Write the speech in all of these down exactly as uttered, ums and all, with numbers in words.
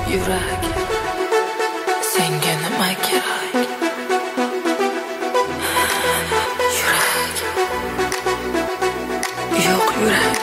yurak, senga nima kerak? Yurak, yo'q yurak,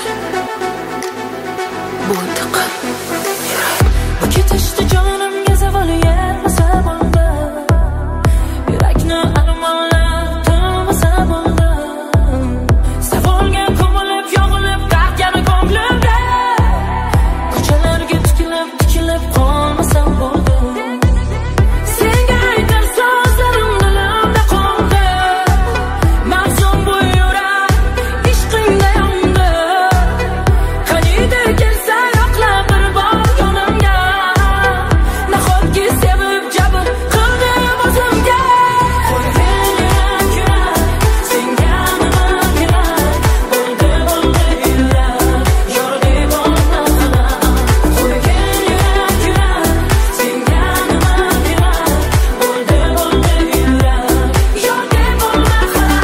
bo'ldi qil yurak. Bu ketishdi jonimga zaval yetmasa bo'ldi, yurakni armonlar to'lmasa bo'ldi. Savolga ko'milib yog'ilib qaqgani ko'nglimda, ko'chalarga tikilib tikilib qolmasam bo'ldi. Senga aytar so'zlarim dilimda qoldi, mavzum bu yurak ishqingda yondi. Qaniydi kelsa yo'qlab bir bor yonimga, nahotki sevib jabr qildi o'zimga. Qo'ygan yurak yurak, senga nima kerak? Bo'ldi bo'ldi yurak, yording bo'lma xalaq. Qo'ygan yurak yurak, senga nima kerak? Bo'ldi bo'ldi yurak, yording bo'lma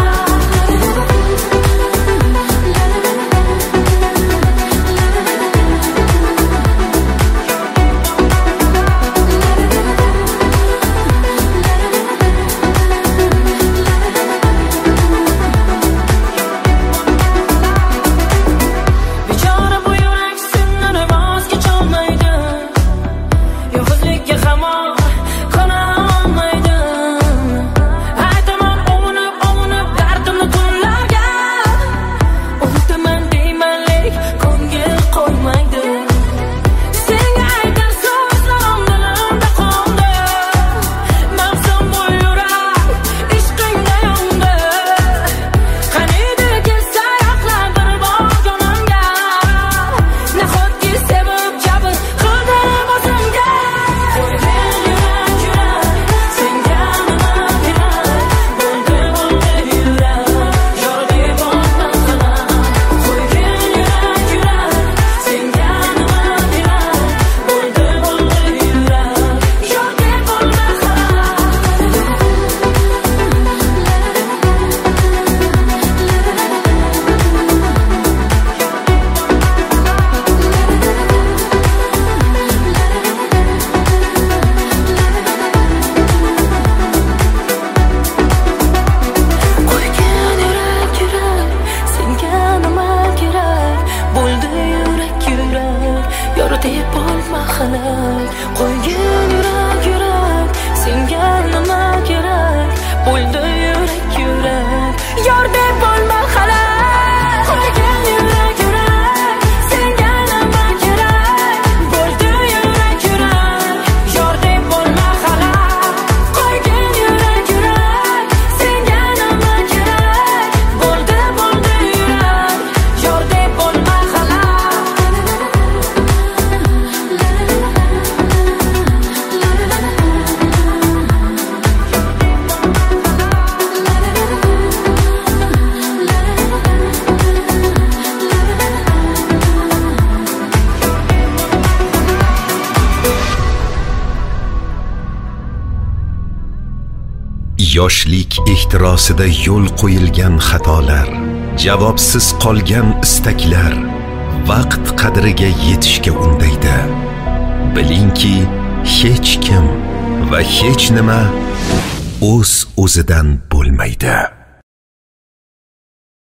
Bechora bu yurak sendan voz kecholmaydi, yolg'izlikka hamon qona olmaydi. Aytaman ovunib ovunib dardimni tunlarga, unutaman deyman lek ko'ngil qo'ymaydi. Senga aytar so'zlarim dilimda qoldi, mavzum bu yurak ishqingda yondi. Qaniydi kelsa yo'qlab bir bor yonimga, nahotki sevib jabr qildi o'zimga. Qo'ygan yurak yurak, senga nima kerak? Bo'ldi bo'ldi yurak, yording bo'lma xalaq. Qo'ygan yurak yurak, senga nima kerak? Bo'ldi bo'ldi yurak, yording bo'lma Qo'ygan yurak yurak, senga nima kerak? Bo'ldi yurak yurak, yording bo'lma xalaq. Qo'ygan yurak yurak, senga nima kerak? Bo'ldi yurak yurak, yording bo'lma xalaq. Qo'ygan yurak yurak, senga nima kerak? Bo'ldi yurak yurak, yording bo'lma xalaq. Qo'ygan yurak yurak, senga nima kerak? Bo'ldi bo'ldi yurak, yording bo'lma xalaq. Yoshlik ehtirosida yo'l qo'yilgan xatolar, javobsiz qolgan istaklar vaqt qadriga yetishga undaydi. Bilingki, hech kim va hech nima o'z o'zidan bo'lmaydi.